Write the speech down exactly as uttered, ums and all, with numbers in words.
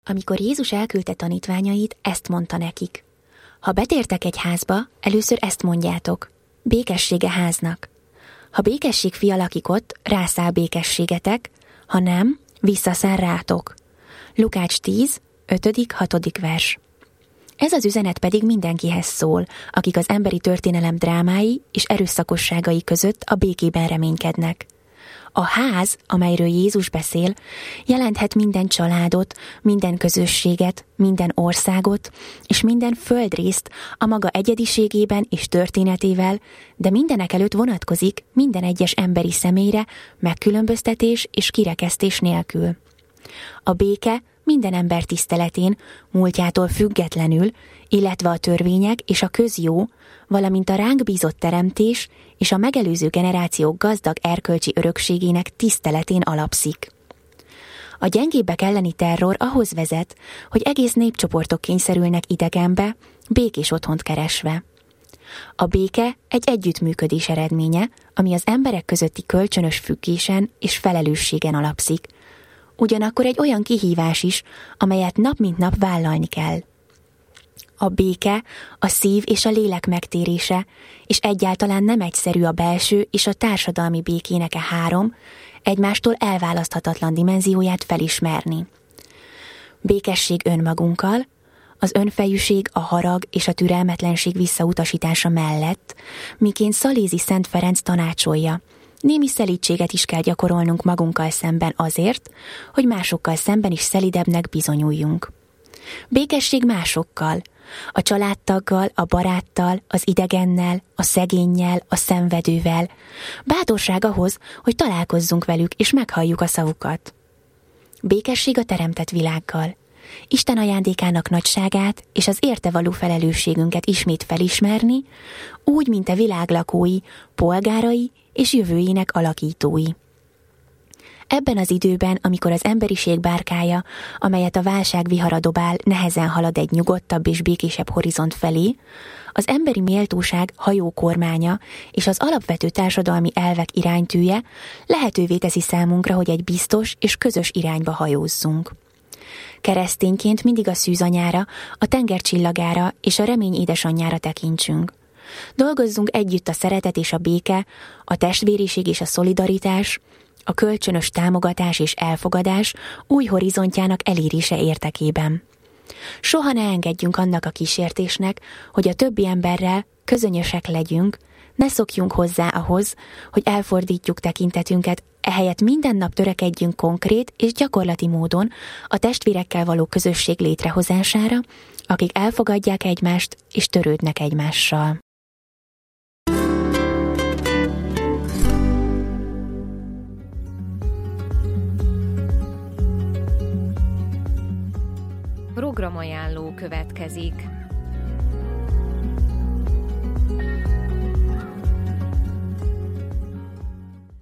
Amikor Jézus elküldte tanítványait, ezt mondta nekik. Ha betértek egy házba, először ezt mondjátok. Békessége háznak. Ha békesség fia lakik ott, rászáll békességetek, ha nem, visszaszáll rátok. Lukács tíz, ötödik hatodik vers. Ez az üzenet pedig mindenkihez szól, akik az emberi történelem drámái és erőszakosságai között a békében reménykednek. A ház, amelyről Jézus beszél, jelenthet minden családot, minden közösséget, minden országot és minden földrészt a maga egyediségében és történetével, de mindenekelőtt vonatkozik minden egyes emberi személyre, megkülönböztetés és kirekesztés nélkül. A béke minden ember tiszteletén, múltjától függetlenül, illetve a törvények és a közjó, valamint a ránk bízott teremtés és a megelőző generációk gazdag erkölcsi örökségének tiszteletén alapszik. A gyengébbek elleni terror ahhoz vezet, hogy egész népcsoportok kényszerülnek idegenbe, békés otthont keresve. A béke egy együttműködés eredménye, ami az emberek közötti kölcsönös függésen és felelősségen alapszik. Ugyanakkor egy olyan kihívás is, amelyet nap mint nap vállalni kell. A béke, a szív és a lélek megtérése, és egyáltalán nem egyszerű a belső és a társadalmi békének e három, egymástól elválaszthatatlan dimenzióját felismerni. Békesség önmagunkkal, az önfejűség, a harag és a türelmetlenség visszautasítása mellett, miként Szalézi Szent Ferenc tanácsolja, némi szelídséget is kell gyakorolnunk magunkkal szemben azért, hogy másokkal szemben is szelidebbnek bizonyuljunk. Békesség másokkal, a családtaggal, a baráttal, az idegennel, a szegénnyel, a szenvedővel. Bátorság ahhoz, hogy találkozzunk velük és meghalljuk a szavukat. Békesség a teremtett világgal. Isten ajándékának nagyságát és az érte való felelősségünket ismét felismerni, úgy, mint a világ lakói, polgárai és jövőjének alakítói. Ebben az időben, amikor az emberiség bárkája, amelyet a válság vihara dobál, nehezen halad egy nyugodtabb és békésebb horizont felé, az emberi méltóság hajókormánya és az alapvető társadalmi elvek iránytűje lehetővé teszi számunkra, hogy egy biztos és közös irányba hajózzunk. Keresztényként mindig a szűzanyára, a tenger csillagára és a remény édesanyjára tekintsünk. Dolgozzunk együtt a szeretet és a béke, a testvériség és a szolidaritás, a kölcsönös támogatás és elfogadás új horizontjának elérése érdekében. Soha ne engedjünk annak a kísértésnek, hogy a többi emberrel közönösek legyünk, ne szokjunk hozzá ahhoz, hogy elfordítjuk tekintetünket, ehelyett minden nap törekedjünk konkrét és gyakorlati módon a testvérekkel való közösség létrehozására, akik elfogadják egymást és törődnek egymással. Programajánló következik.